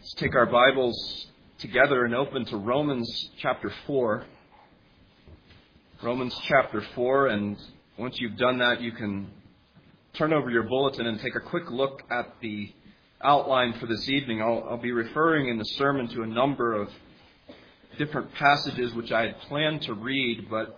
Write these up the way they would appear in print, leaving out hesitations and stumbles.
Let's take our Bibles together and open to Romans chapter 4. Romans chapter 4, and once you've done that, you can turn over your bulletin and take a quick look at the outline for this evening. I'll be referring in the sermon to a number of different passages which I had planned to read, but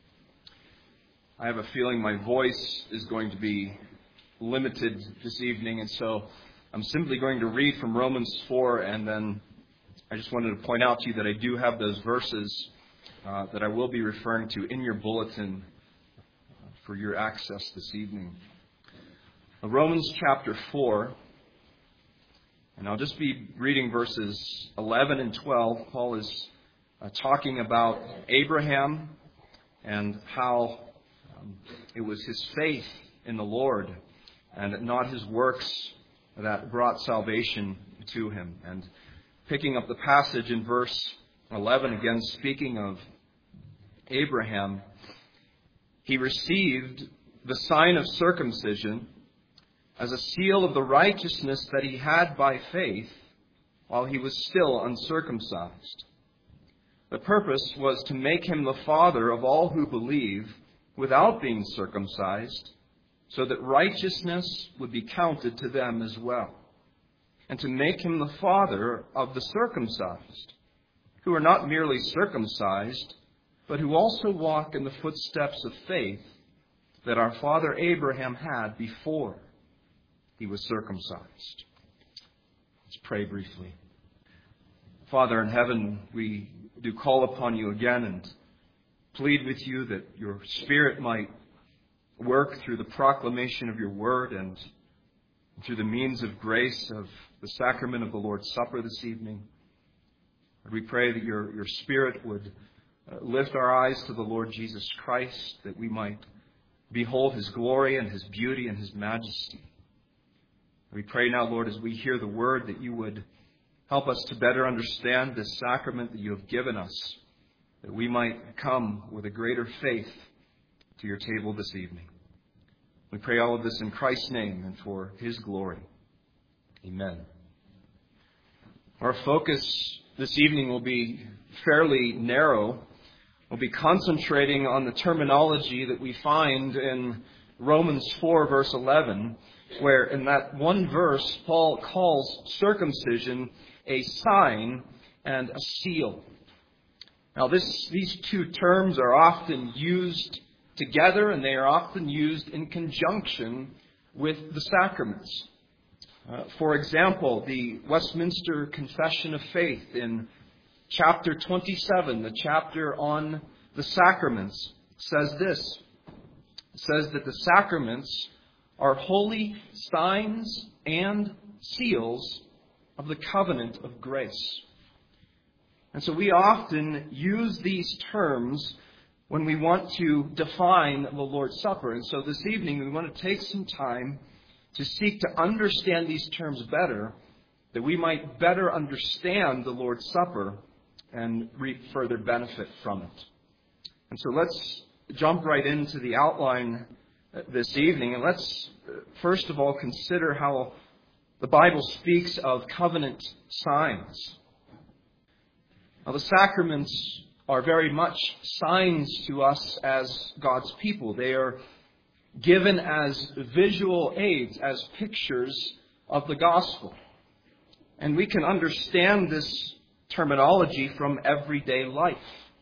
I have a feeling my voice is going to be limited this evening, and so I'm simply going to read from Romans 4, and then I just wanted to point out to you that I do have those verses that I will be referring to in your bulletin for your access this evening. Romans chapter 4, and I'll just be reading verses 11 and 12. Paul is talking about Abraham and how it was his faith in the Lord and not his works that brought salvation to him. And picking up the passage in verse 11, again speaking of Abraham, he received the sign of circumcision as a seal of the righteousness that he had by faith while he was still uncircumcised. The purpose was to make him the father of all who believe without being circumcised, so that righteousness would be counted to them as well, and to make him the father of the circumcised, who are not merely circumcised, but who also walk in the footsteps of faith that our father Abraham had before he was circumcised. Let's pray briefly. Father in heaven, we do call upon you again and plead with you that your Spirit might work through the proclamation of your word and through the means of grace of the sacrament of the Lord's Supper this evening. We pray that your Spirit would lift our eyes to the Lord Jesus Christ, that we might behold his glory and his beauty and his majesty. We pray now, Lord, as we hear the word, that you would help us to better understand this sacrament that you have given us, that we might come with a greater faith to your table this evening. We pray all of this in Christ's name and for his glory. Amen. Our focus this evening will be fairly narrow. We'll be concentrating on the terminology that we find in Romans 4, verse 11, where in that one verse, Paul calls circumcision a sign and a seal. Now, these two terms are often used together, and they are often used in conjunction with the sacraments. For example, the Westminster Confession of Faith in chapter 27, the chapter on the sacraments, says this. It says that the sacraments are holy signs and seals of the covenant of grace. And so we often use these terms when we want to define the Lord's Supper. And so this evening we want to take some time to seek to understand these terms better, that we might better understand the Lord's Supper and reap further benefit from it. And so let's jump right into the outline this evening. And let's first of all consider how the Bible speaks of covenant signs. Now, the sacraments are very much signs to us as God's people. They are given as visual aids, as pictures of the gospel. And we can understand this terminology from everyday life.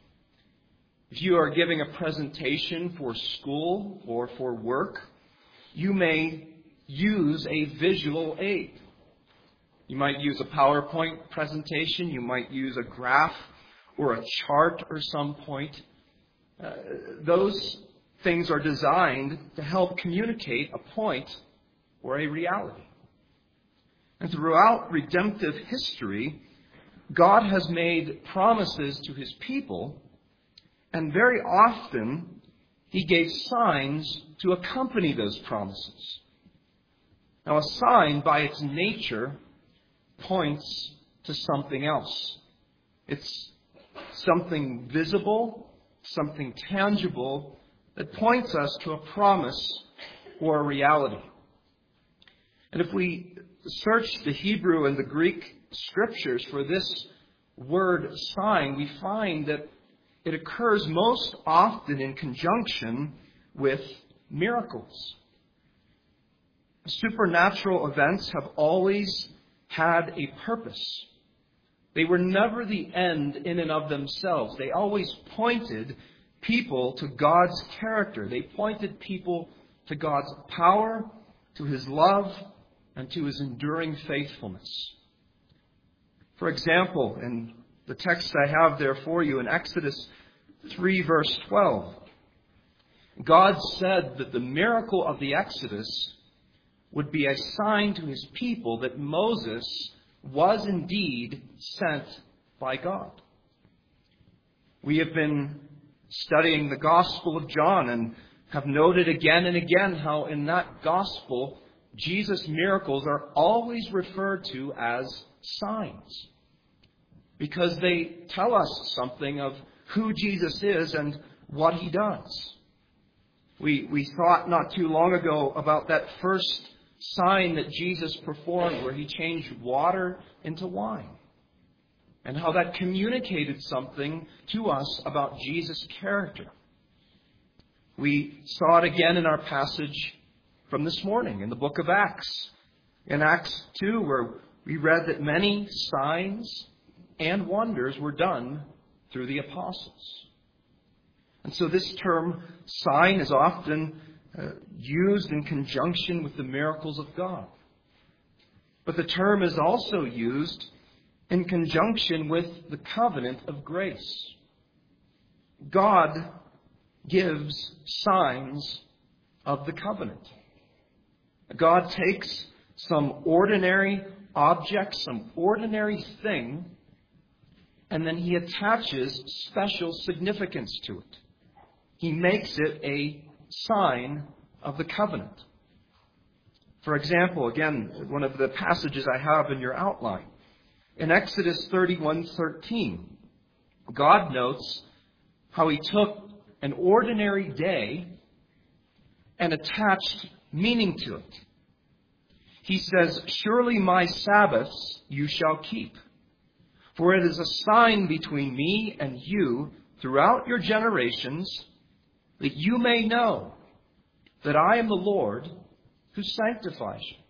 If you are giving a presentation for school or for work, you may use a visual aid. You might use a PowerPoint presentation. You might use a graph or a chart or some point. Those things are designed to help communicate a point or a reality. And throughout redemptive history, God has made promises to his people, and very often he gave signs to accompany those promises. Now, a sign by its nature points to something else. It's something visible, something tangible that points us to a promise or a reality. And if we search the Hebrew and the Greek scriptures for this word sign, we find that it occurs most often in conjunction with miracles. Supernatural events have always had a purpose. They were never the end in and of themselves. They always pointed people to God's character. They pointed people to God's power, to His love, and to His enduring faithfulness. For example, in the text I have there for you in Exodus 3 verse 12, God said that the miracle of the Exodus would be a sign to His people that Moses was indeed sent by God. We have been studying the Gospel of John and have noted again and again how in that Gospel, Jesus' miracles are always referred to as signs, because they tell us something of who Jesus is and what He does. We thought not too long ago about that first sign that Jesus performed where He changed water into wine, and how that communicated something to us about Jesus' character. We saw it again in our passage from this morning in the book of Acts. In Acts 2, where we read that many signs and wonders were done through the apostles. And so this term sign is often used in conjunction with the miracles of God. But the term is also used in conjunction with the covenant of grace. God gives signs of the covenant. God takes some ordinary object, some ordinary thing, and then He attaches special significance to it. He makes it a sign of the covenant. For example, again, one of the passages I have in your outline. In Exodus 31:13, God notes how He took an ordinary day and attached meaning to it. He says, "Surely my Sabbaths you shall keep, for it is a sign between me and you throughout your generations, that you may know that I am the Lord who sanctifies you."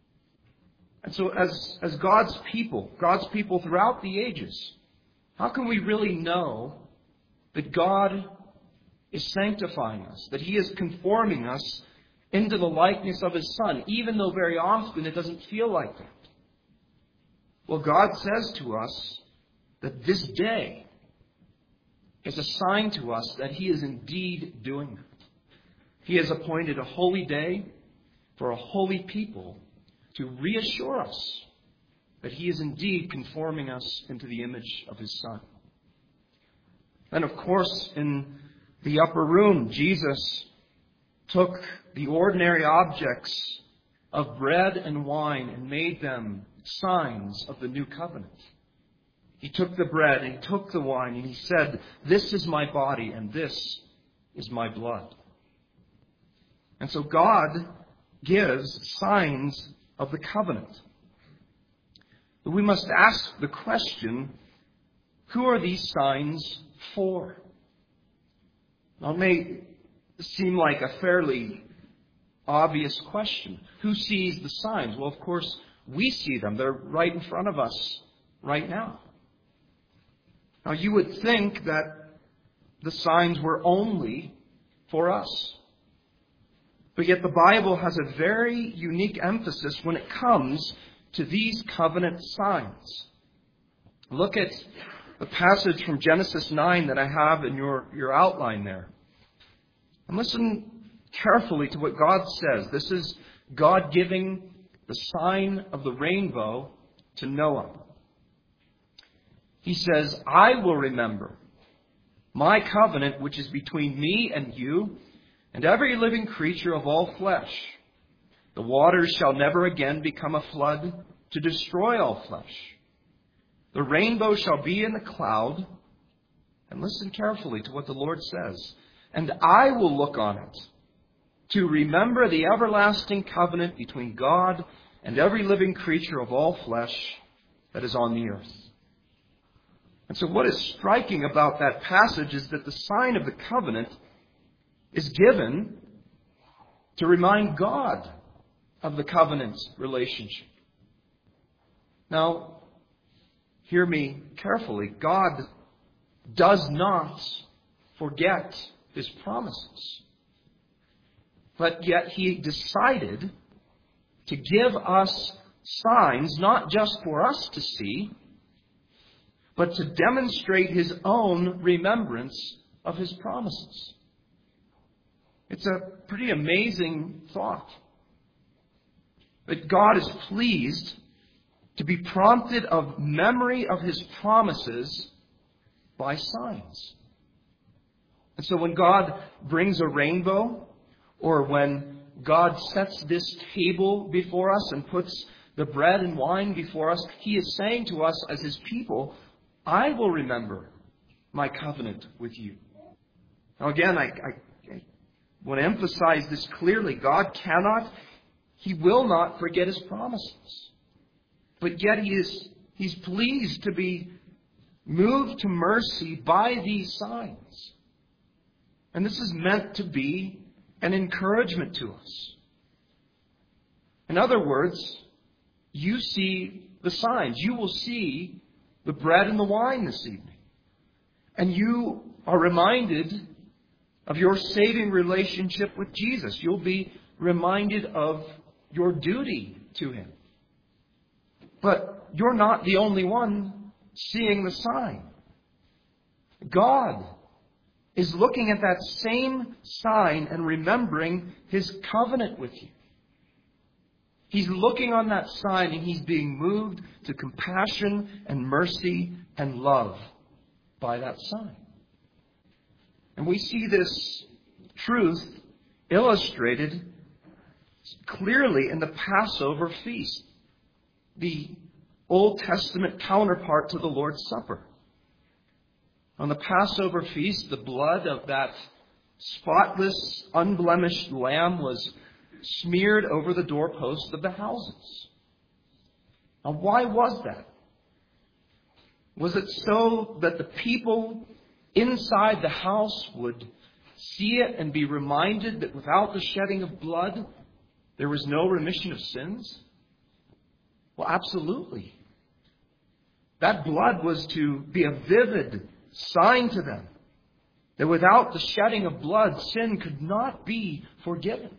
And so as God's people throughout the ages, how can we really know that God is sanctifying us, that He is conforming us into the likeness of His Son, even though very often it doesn't feel like that? Well, God says to us that this day is a sign to us that He is indeed doing that. He has appointed a holy day for a holy people to reassure us that He is indeed conforming us into the image of His Son. And of course, in the upper room, Jesus took the ordinary objects of bread and wine and made them signs of the new covenant. He took the bread and He took the wine and He said, "This is my body and this is my blood." And so God gives signs of the covenant. But we must ask the question, who are these signs for? Now, it may seem like a fairly obvious question. Who sees the signs? Well, of course, we see them. They're right in front of us right now. Now, you would think that the signs were only for us. But yet the Bible has a very unique emphasis when it comes to these covenant signs. Look at the passage from Genesis 9 that I have in your outline there. And listen carefully to what God says. This is God giving the sign of the rainbow to Noah. He says, "I will remember my covenant which is between me and you and every living creature of all flesh. The waters shall never again become a flood to destroy all flesh. The rainbow shall be in the cloud." And listen carefully to what the Lord says. "And I will look on it to remember the everlasting covenant between God and every living creature of all flesh that is on the earth. And so what is striking about that passage is that the sign of the covenant is given to remind God of the covenant relationship. Now, hear me carefully. God does not forget His promises. But yet He decided to give us signs, not just for us to see, but to demonstrate His own remembrance of His promises. It's a pretty amazing thought that God is pleased to be prompted of memory of His promises by signs. And so when God brings a rainbow, or when God sets this table before us and puts the bread and wine before us, He is saying to us as His people, I will remember my covenant with you. Now again, I want to emphasize this clearly. God cannot, He will not forget His promises. But yet He's pleased to be moved to mercy by these signs. And this is meant to be an encouragement to us. In other words, you see the signs. You will see the bread and the wine this evening. And you are reminded of your saving relationship with Jesus. You'll be reminded of your duty to Him. But you're not the only one seeing the sign. God is looking at that same sign and remembering His covenant with you. He's looking on that sign and He's being moved to compassion and mercy and love by that sign. And we see this truth illustrated clearly in the Passover feast, the Old Testament counterpart to the Lord's Supper. On the Passover feast, the blood of that spotless, unblemished lamb was smeared over the doorposts of the houses. Now, why was that? Was it so that the people inside the house would see it and be reminded that without the shedding of blood, there was no remission of sins? Well, absolutely. That blood was to be a vivid sign to them that without the shedding of blood, sin could not be forgiven.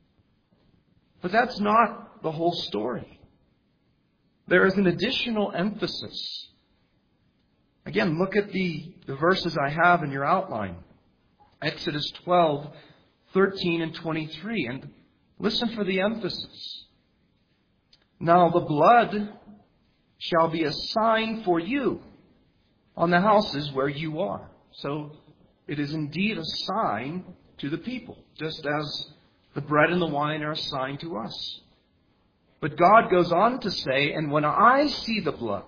But that's not the whole story. There is an additional emphasis. Again, look at the verses I have in your outline. Exodus 12, 13 and 23. And listen for the emphasis. Now the blood shall be a sign for you on the houses where you are. So it is indeed a sign to the people, just as the bread and the wine are a sign to us. But God goes on to say, and when I see the blood,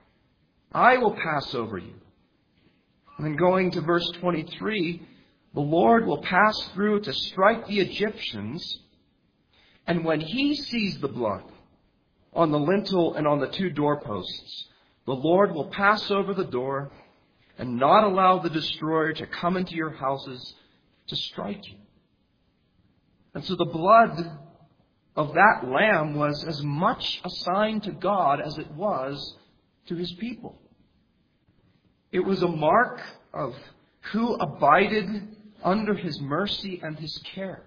I will pass over you. And then going to verse 23, the Lord will pass through to strike the Egyptians, and when He sees the blood on the lintel and on the two doorposts, the Lord will pass over the door and not allow the destroyer to come into your houses to strike you. And so the blood of that lamb was as much a sign to God as it was to His people. It was a mark of who abided under His mercy and His care.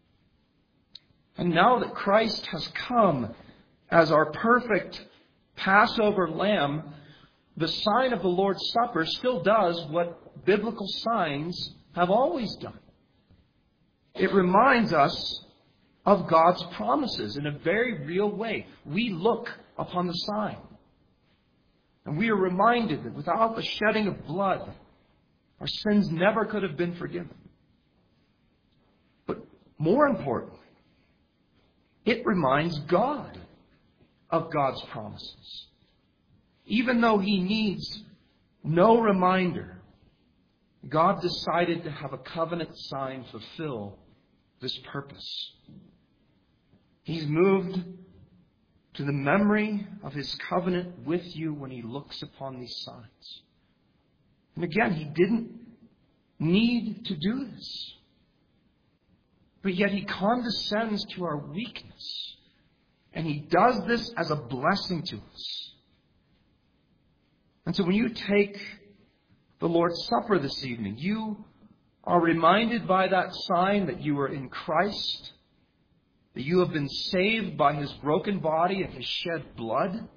And now that Christ has come as our perfect Passover lamb, the sign of the Lord's Supper still does what biblical signs have always done. It reminds us of God's promises in a very real way. We look upon the sign, and we are reminded that without the shedding of blood, our sins never could have been forgiven. But more importantly, it reminds God of God's promises. Even though He needs no reminder, God decided to have a covenant sign fulfill this purpose. He's moved to the memory of His covenant with you when He looks upon these signs. And again, He didn't need to do this. But yet He condescends to our weakness. And He does this as a blessing to us. And so when you take the Lord's Supper this evening, you are reminded by that sign that you are in Christ, that you have been saved by His broken body and His shed blood.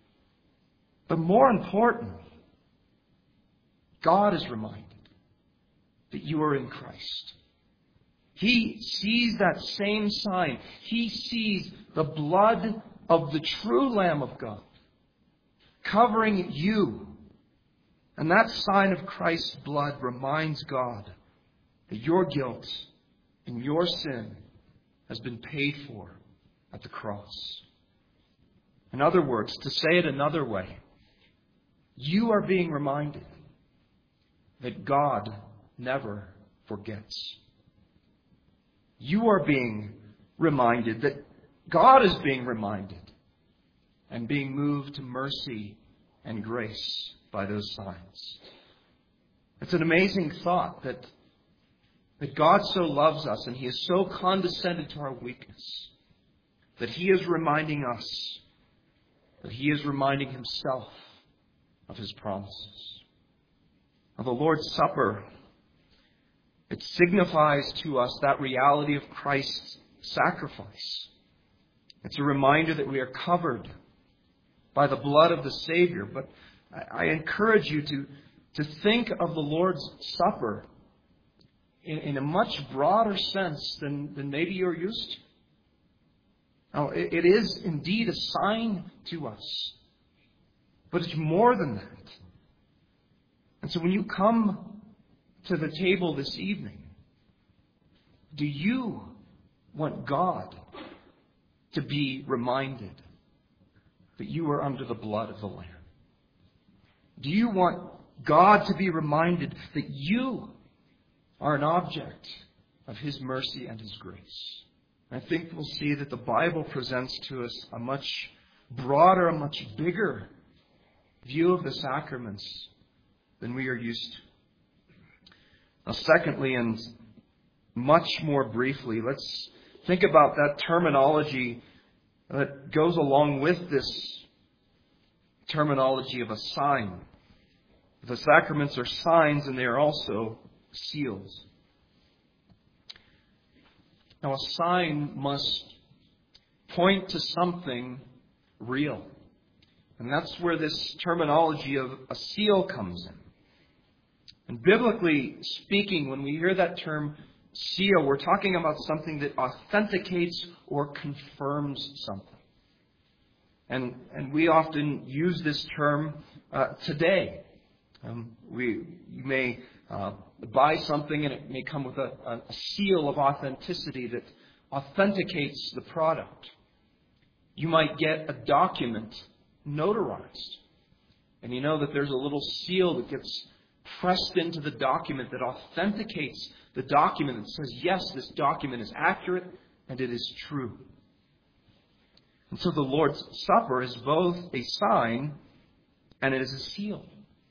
But more importantly, God is reminded that you are in Christ. He sees that same sign. He sees the blood of the true Lamb of God covering you. And that sign of Christ's blood reminds God that your guilt and your sin has been paid for at the cross. In other words, to say it another way, you are being reminded that God never forgets. You are being reminded that God is being reminded and being moved to mercy and grace by those signs. It's an amazing thought that God so loves us and He has so condescended to our weakness that He is reminding us, that He is reminding Himself of His promises. Now, the Lord's Supper, it signifies to us that reality of Christ's sacrifice. It's a reminder that we are covered by the blood of the Savior. But I encourage you to think of the Lord's Supper in a much broader sense than maybe you're used to. Now, it is indeed a sign to us, but it's more than that. And so when you come to the table this evening, do you want God to be reminded that you are under the blood of the Lamb? Do you want God to be reminded that you are an object of His mercy and His grace? I think we'll see that the Bible presents to us a much broader, a much bigger view of the sacraments than we are used to. Now, secondly, and much more briefly, let's think about that terminology that goes along with this terminology of a sign. The sacraments are signs and they are also seals. Now, a sign must point to something real. And that's where this terminology of a seal comes in. And biblically speaking, when we hear that term seal, we're talking about something that authenticates or confirms something. And we often use this term today. You may buy something and it may come with a seal of authenticity that authenticates the product. You might get a document notarized. And you know that there's a little seal that gets pressed into the document that authenticates the document and says, yes, this document is accurate and it is true. And so the Lord's Supper is both a sign and it is a seal.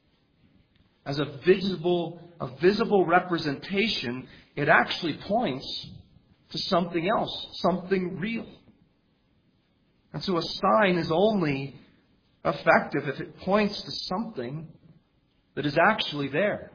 As a visible representation, it actually points to something else, something real. And so a sign is only effective if it points to something that is actually there.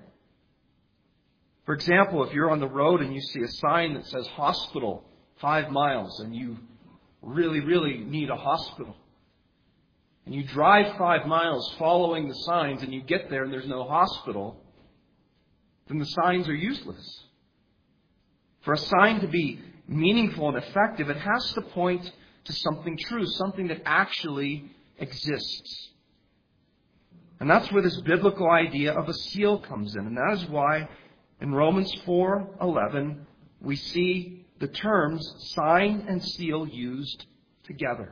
For example, if you're on the road and you see a sign that says hospital 5 miles and you really, really need a hospital, and you drive 5 miles following the signs and you get there and there's no hospital, then the signs are useless. For a sign to be meaningful and effective, it has to point to something true, something that actually exists. And that's where this biblical idea of a seal comes in. And that is why in Romans 4:11 we see the terms sign and seal used together.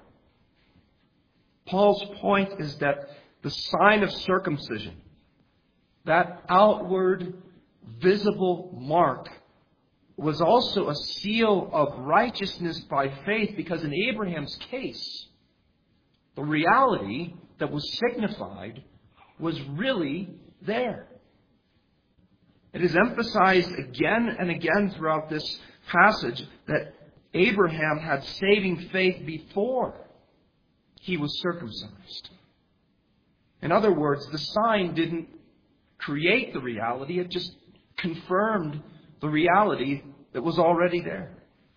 Paul's point is that the sign of circumcision, that outward visible mark, was also a seal of righteousness by faith, because in Abraham's case, The reality that was signified was really there. It is emphasized again and again throughout this passage that Abraham had saving faith before he was circumcised. In other words, the sign didn't create the reality, it just confirmed the reality that was already there.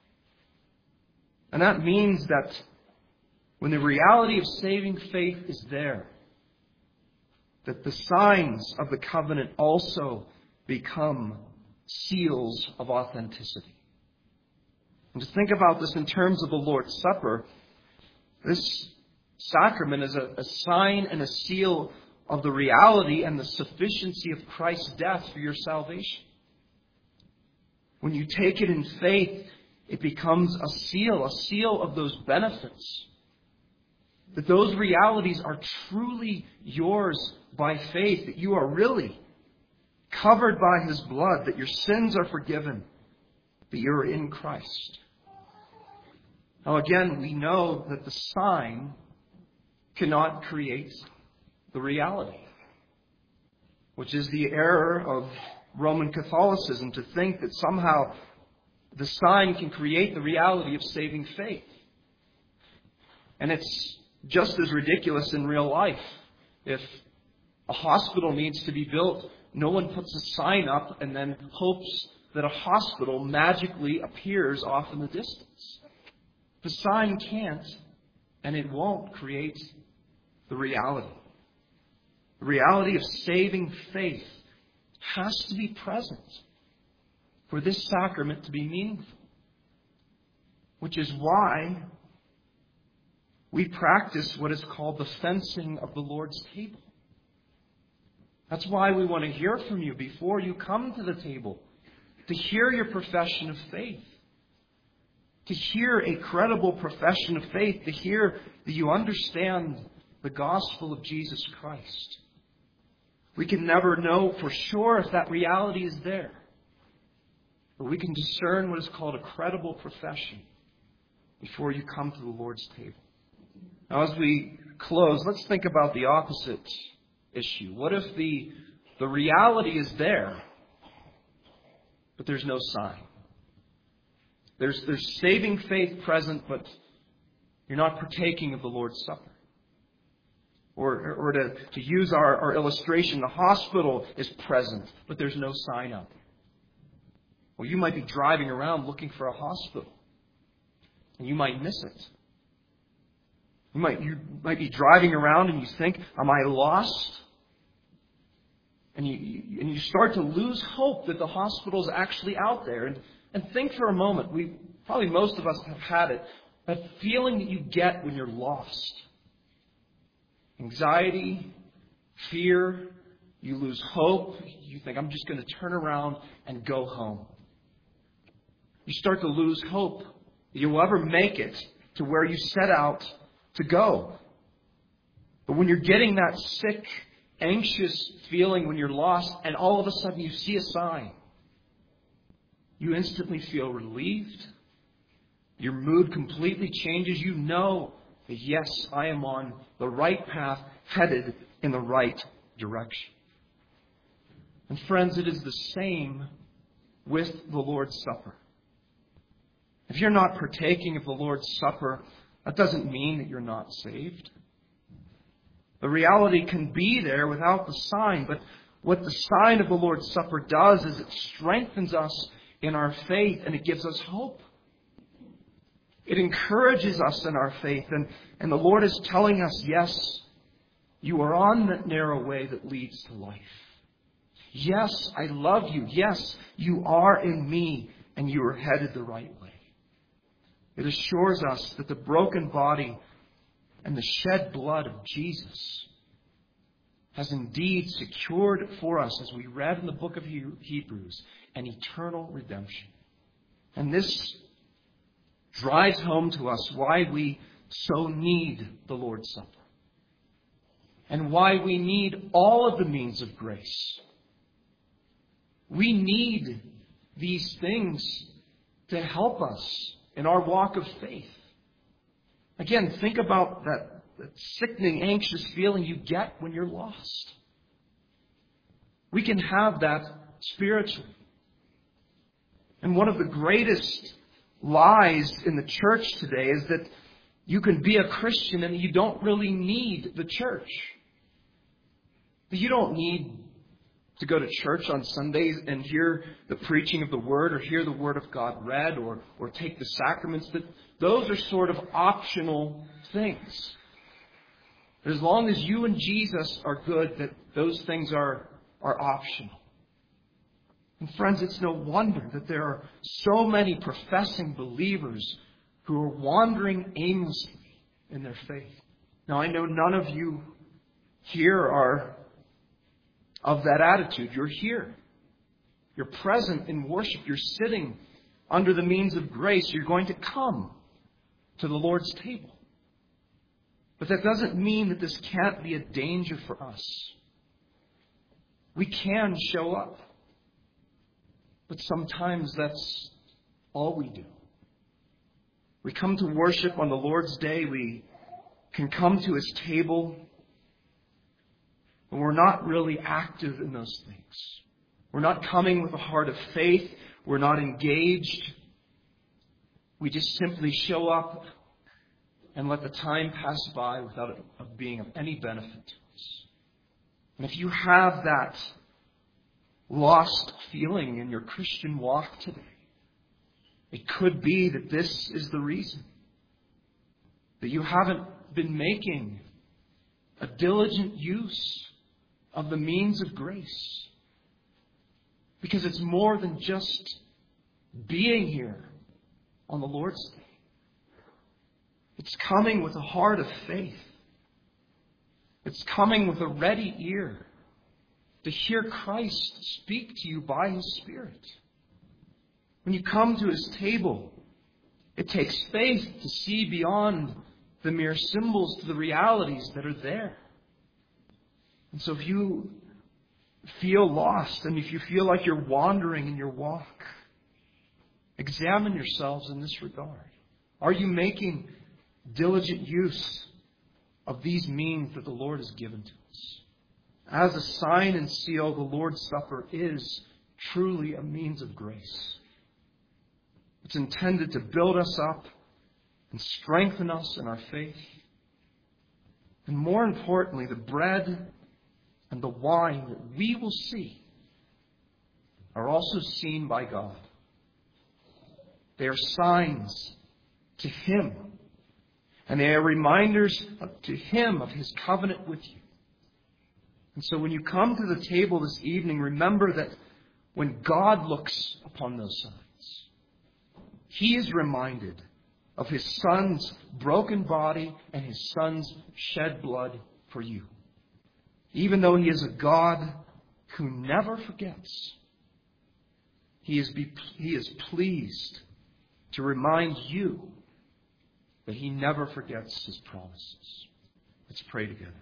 And that means that when the reality of saving faith is there, that the signs of the covenant also become seals of authenticity. And to think about this in terms of the Lord's Supper, this sacrament is a sign and a seal of the reality and the sufficiency of Christ's death for your salvation. When you take it in faith, it becomes a seal of those benefits. That those realities are truly yours by faith, that you are really covered by His blood, that your sins are forgiven, that you're in Christ. Now again, we know that the sign cannot create the reality, which is the error of Roman Catholicism, to think that somehow the sign can create the reality of saving faith. And it's just as ridiculous in real life. If a hospital needs to be built, no one puts a sign up and then hopes that a hospital magically appears off in the distance. The sign can't, and it won't create the reality. The reality of saving faith has to be present for this sacrament to be meaningful. Which is why we practice what is called the fencing of the Lord's table. That's why we want to hear from you before you come to the table, to hear your profession of faith, to hear a credible profession of faith, to hear that you understand the gospel of Jesus Christ. We can never know for sure if that reality is there, but we can discern what is called a credible profession before you come to the Lord's table. Now, as we close, let's think about the opposite issue. What if the reality is there, but there's no sign? There's saving faith present, but you're not partaking of the Lord's Supper. Or to use our illustration, the hospital is present, but there's no sign out there. Well, you might be driving around looking for a hospital, and you might miss it. You might be driving around and you think, am I lost? And you start to lose hope that the hospital is actually out there. And think for a moment, probably most of us have had it, that feeling that you get when you're lost. Anxiety, fear, you lose hope. You think, I'm just going to turn around and go home. You start to lose hope that you'll ever make it to where you set out to go. But when you're getting that sick, anxious feeling when you're lost, and all of a sudden you see a sign, you instantly feel relieved. Your mood completely changes. You know that, yes, I am on the right path, headed in the right direction. And friends, it is the same with the Lord's Supper. If you're not partaking of the Lord's Supper, that doesn't mean that you're not saved. The reality can be there without the sign, but what the sign of the Lord's Supper does is it strengthens us in our faith and it gives us hope. It encourages us in our faith, and the Lord is telling us, yes, you are on that narrow way that leads to life. Yes, I love you. Yes, you are in me, and you are headed the right way. It assures us that the broken body and the shed blood of Jesus has indeed secured for us, as we read in the book of Hebrews, an eternal redemption. And this drives home to us why we so need the Lord's Supper and why we need all of the means of grace. We need these things to help us in our walk of faith. Again, think about that sickening, anxious feeling you get when you're lost. We can have that spiritually. And one of the greatest lies in the church today is that you can be a Christian and you don't really need the church. You don't need to go to church on Sundays and hear the preaching of the Word or hear the Word of God read or take the sacraments. That those are sort of optional things. But as long as you and Jesus are good, that those things are optional. And friends, it's no wonder that there are so many professing believers who are wandering aimlessly in their faith. Now, I know none of you here are of that attitude. You're here. You're present in worship. You're sitting under the means of grace. You're going to come to the Lord's table. But that doesn't mean that this can't be a danger for us. We can show up. But sometimes that's all we do. We come to worship on the Lord's Day. We can come to His table. And we're not really active in those things. We're not coming with a heart of faith. We're not engaged. We just simply show up and let the time pass by without it being of any benefit to us. And if you have that lost feeling in your Christian walk today, it could be that this is the reason. That you haven't been making a diligent use of the means of grace. Because it's more than just being here on the Lord's Day. It's coming with a heart of faith. It's coming with a ready ear to hear Christ speak to you by His Spirit. When you come to His table, it takes faith to see beyond the mere symbols to the realities that are there. And so if you feel lost and if you feel like you're wandering in your walk, examine yourselves in this regard. Are you making diligent use of these means that the Lord has given to us? As a sign and seal, the Lord's Supper is truly a means of grace. It's intended to build us up and strengthen us in our faith. And more importantly, the bread and the wine that we will see are also seen by God. They are signs to Him. And they are reminders to Him of His covenant with you. And so when you come to the table this evening, remember that when God looks upon those signs, He is reminded of His Son's broken body and His Son's shed blood for you. Even though He is a God who never forgets, He is pleased to remind you that He never forgets His promises. Let's pray together.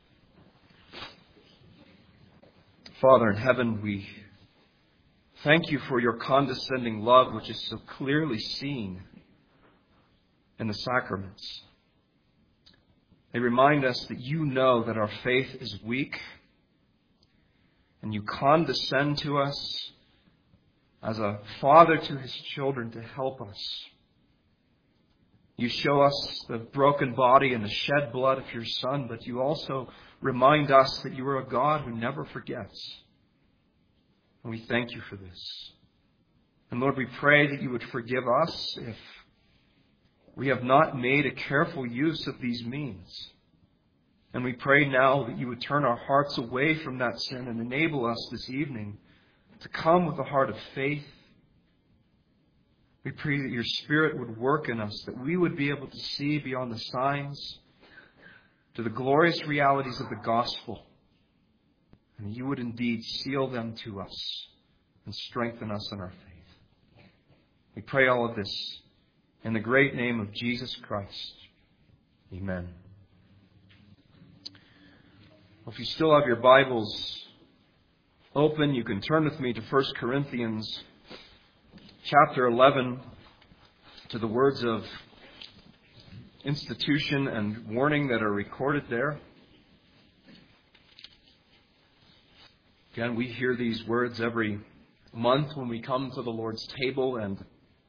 Father in heaven, we thank You for Your condescending love, which is so clearly seen in the sacraments. They remind us that You know that our faith is weak, and You condescend to us as a father to his children to help us. You show us the broken body and the shed blood of Your Son, but You also remind us that You are a God who never forgets. And we thank You for this. And Lord, we pray that You would forgive us if we have not made a careful use of these means. And we pray now that You would turn our hearts away from that sin and enable us this evening to come with a heart of faith. We pray that Your Spirit would work in us, that we would be able to see beyond the signs to the glorious realities of the gospel, and that You would indeed seal them to us and strengthen us in our faith. We pray all of this in the great name of Jesus Christ. Amen. Well, if you still have your Bibles open, you can turn with me to 1 Corinthians chapter 11, to the words of institution and warning that are recorded there. Again, we hear these words every month when we come to the Lord's table, and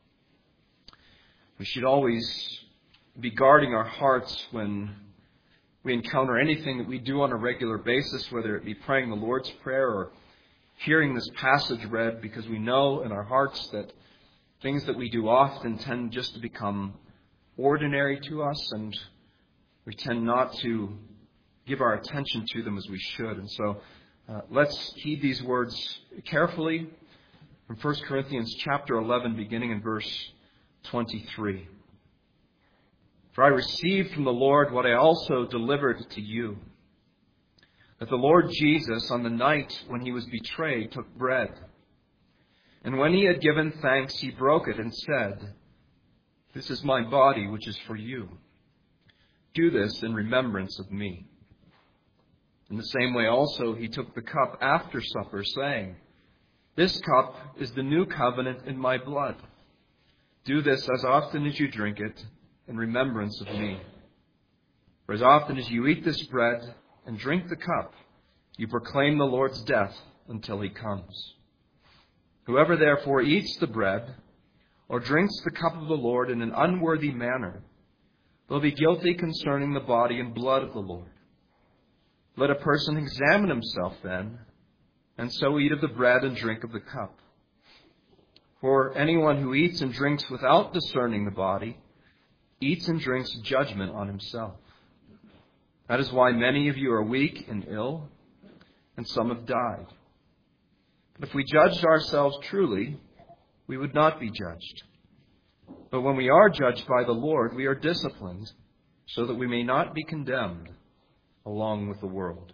we should always be guarding our hearts when we encounter anything that we do on a regular basis, whether it be praying the Lord's Prayer or hearing this passage read, because we know in our hearts that things that we do often tend just to become ordinary to us, and we tend not to give our attention to them as we should. And so let's heed these words carefully from 1 Corinthians chapter 11, beginning in verse 23. For I received from the Lord what I also delivered to you, that the Lord Jesus, on the night when he was betrayed, took bread. And when he had given thanks, he broke it and said, "This is my body, which is for you. Do this in remembrance of me." In the same way also he took the cup after supper, saying, "This cup is the new covenant in my blood. Do this as often as you drink it in remembrance of me. For as often as you eat this bread and drink the cup, you proclaim the Lord's death until he comes. Whoever therefore eats the bread or drinks the cup of the Lord in an unworthy manner will be guilty concerning the body and blood of the Lord. Let a person examine himself then, and so eat of the bread and drink of the cup. For anyone who eats and drinks without discerning the body eats and drinks judgment on himself. That is why many of you are weak and ill, and some have died. But if we judged ourselves truly, we would not be judged. But when we are judged by the Lord, we are disciplined, so that we may not be condemned along with the world.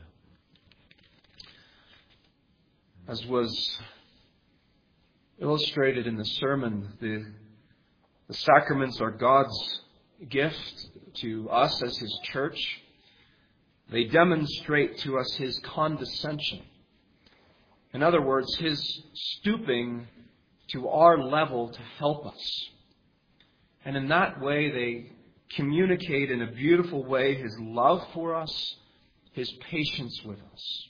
As was illustrated in the sermon, the sacraments are God's gift to us as his church. They demonstrate to us his condescension. In other words, his stooping to our level to help us. And in that way, they communicate in a beautiful way his love for us, his patience with us.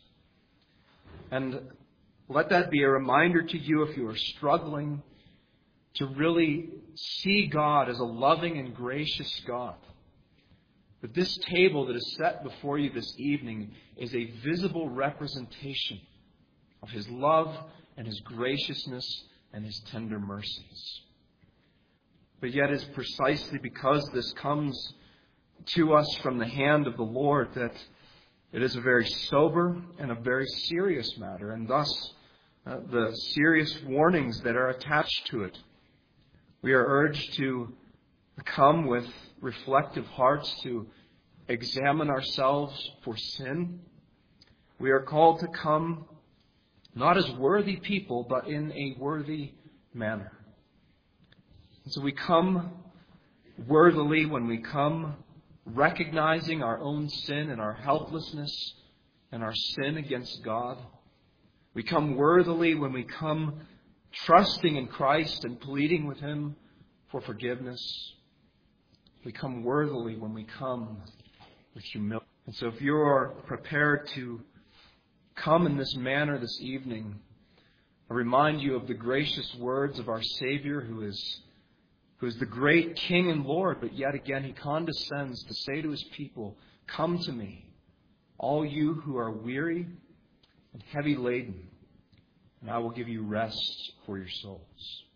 And let that be a reminder to you, if you are struggling, to really see God as a loving and gracious God. But this table that is set before you this evening is a visible representation of his love and his graciousness and his tender mercies. But yet it is precisely because this comes to us from the hand of the Lord that it is a very sober and a very serious matter, and thus the serious warnings that are attached to it. We are urged to come with reflective hearts to examine ourselves for sin. We are called to come not as worthy people, but in a worthy manner. And so we come worthily when we come recognizing our own sin and our helplessness and our sin against God. We come worthily when we come trusting in Christ and pleading with him for forgiveness. We come worthily when we come with humility. And so if you are prepared to come in this manner this evening, I remind you of the gracious words of our Savior, who is the great King and Lord, but yet again he condescends to say to his people, "Come to me, all you who are weary and heavy laden, and I will give you rest for your souls."